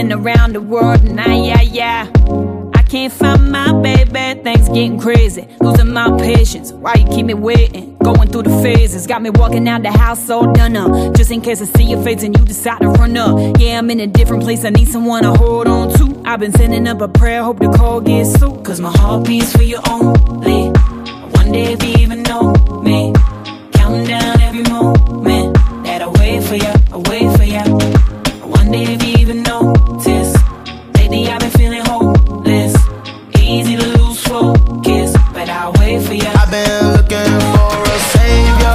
been around the world and I can't find my baby, things getting crazy. Losing my patience, why you keep me waiting? Going through the phases, got me walking out the house all done up. Just in case I see your face and you decide to run up. Yeah, I'm in a different place, I need someone to hold on to. I've been sending up a prayer, hope the call gets through. Cause my heart beats for you only. One day if you even know me, counting down every moment that I wait for you, I wait for you. One day if you even notice, lately I've been feeling hopeless. Easy to lose focus, but I'll wait for you. I've been looking for a savior.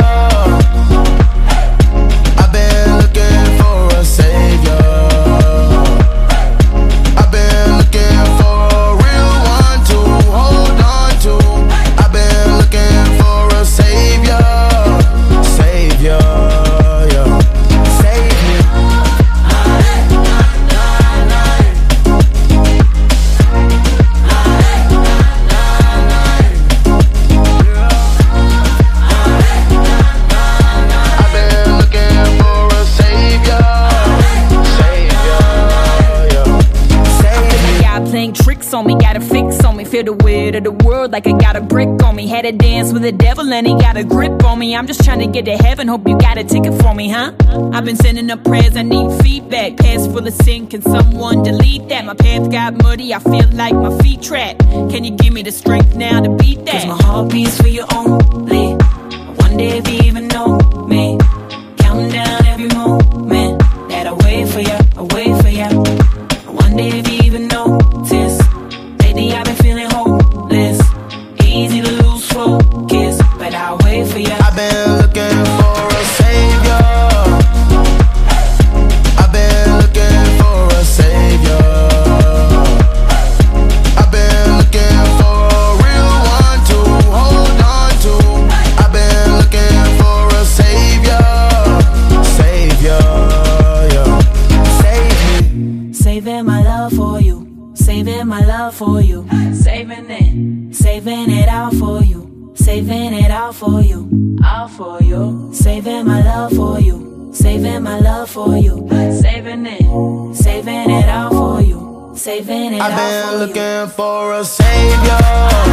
I've been looking for a savior. I've been looking for a real one to hold on to. I've been looking for a savior. Savior, yeah. Save me. I've been looking for a savior. Savior, yeah. Save me. God playing tricks on me, got a fix on me. Feel the weight of the world like I got a brick on me. Had to dance with the devil and he got a grip on me. I'm just trying to get to heaven, hope you got a ticket for me, huh? I've been sending up prayers, I need feedback. Past full of sin, can someone delete that? My path got muddy, I feel like my feet trapped. Can you give me the strength now to beat that? Cause my heart beats for you only. One day if you even know me, counting down every moment that I wait for you, I wait for you. One day if you even notice, lately I've been feeling hopeless. Easy to lose focus, but I'll wait for you. I've been looking for a savior. I've been looking for a savior. I've been looking for a real one to hold on to. I've been looking for a savior. Savior, yeah. Save me. Saving my love for you, saving my love for you, saving it all for you, saving it all for you, all for you. Saving my love for you, saving my love for you, saving it all for you, saving it all for you. I've been looking for a savior.